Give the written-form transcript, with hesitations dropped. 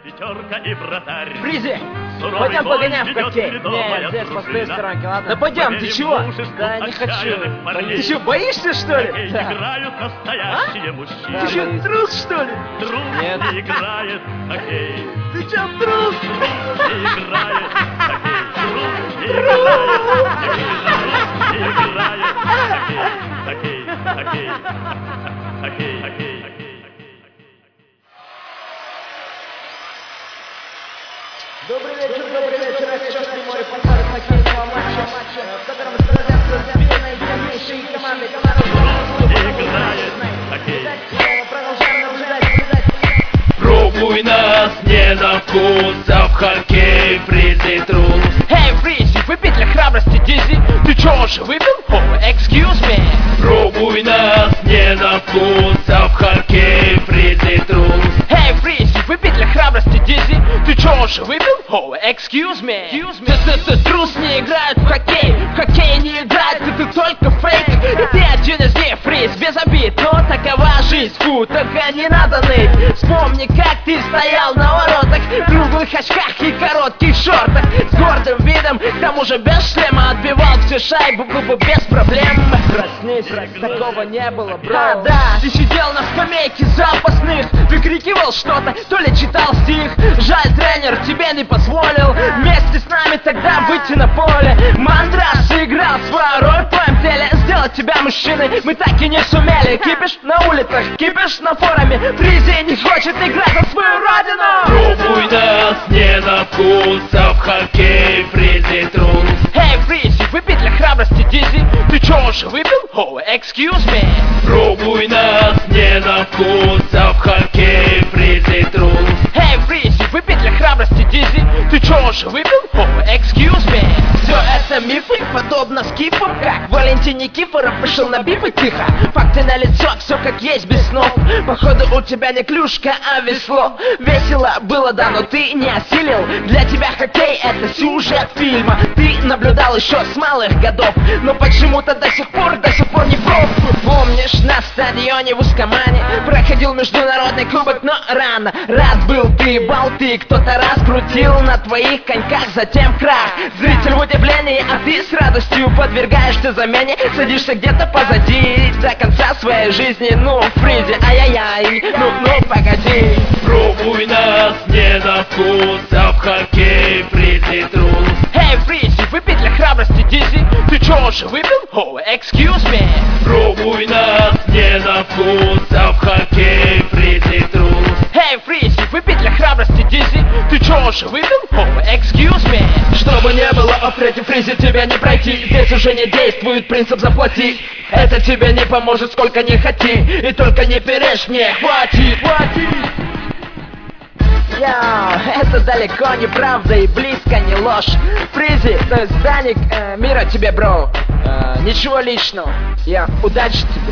Пятерка и вратарь. Фризи, пойдем погоняем в хоккей. Не, здесь по той сторонке, ладно? Да пойдем, ты чего? Да не хочу. Ты что, боишься, что ли? Да. Играют настоящие мужчины. Ты что, трус, что ли? Трус Нет. играет в хоккей. Ты что, трус? Трус играет в хоккей. Трус играет в хоккей. Хоккей. Хоккей. Добрый вечер. Сейчас прямой репортаж хоккейного матча, в котором сражаются две наименьшие команды. Продолжаем наблюдать. Пробуй нас не на вкус, а в хоккей Фризи трус. Эй, Фризи, выпить для храбрости Дизи. Ты чё, уже выпил? Oh, excuse me. Пробуй нас не на вкус, а в хоккей Фризи трус. Эй, Фризи, выпить для храбрости Дизи. Ты чё, уже выпил? Oh, excuse me. Ты трус, не играет в хоккей. В хоккей не играет, ты только фейк. И ты один из них, Фриз, без обид. Но такова жизнь, фу, только не надо ныть. Вспомни, как ты стоял на воротах, в круглых очках и коротких шортах, с гордым видом, к тому же без шлема, отбивал все шайбу без проблем. Проснись, такого не было, бро. Да, ты сидел на скамейке запасных, выкрикивал что-то, то ли читал стих. Жаль, тренер тебе не позволил вместе с нами тогда выйти на поле. Мандраж сыграл свою роль в твоем теле, сделать тебя мужчиной мы так и не сумели. Кипиш на улицах, кипиш на форуме, Фризи не хочет играть за свою родину. Пробуй нас не на вкус, а в хоккей Фризи трус. Эй, Фризи, выпить для храбрости Дизи. Ты чё, уже выпил? Oh, excuse me. Пробуй нас не на вкус, а в хоккей Фризи трус. Эй, Фризи, выпить для храбрости Дизи. Ты чё, уже выпил? Oh, excuse me. Все это мифы, подобно скифам, как Валентин Никифоров пришел на бифы тихо. Факты на лицо, все как есть, без снов. Походу у тебя не клюшка, а весло. Весело было, да, но ты не осилил. Для тебя хоккей это сюжет фильма. Ты наблюдал еще с малых годов, но почему-то до сих пор не проф. Помнишь, на стадионе в Ускомане проходил международный кубок, но рано. Рад был ты, болты, кто-то раскрутил на твоих коньках, затем крах. Зритель в удивлении, а ты с радостью подвергаешься замене. Садишься где-то позади до конца своей жизни. Ну, Фризи, ай-яй-яй, ну, погоди. Пробуй нас не на вкус, а в хоккей Фризи трус. Эй, Фризи, выпить для храбрости Дизи. Ты чё, уже выпил? Oh, excuse me. Пробуй нас не на вкус, а в хоккей Фризи трус. Эй, Фризи, выпить для храбрости Дизи. Ты чё, уже выпил? Oh, excuse me. Чтобы не было офрети, Фризи, тебя не пройти. Здесь уже не действует принцип заплати. Это тебе не поможет, сколько не хоти. И только не перечь, не хватит. Йоу, это далеко не правда и близко не ложь. Фризи, то есть Даник, мира тебе, бро. Ничего личного. Удачи тебе.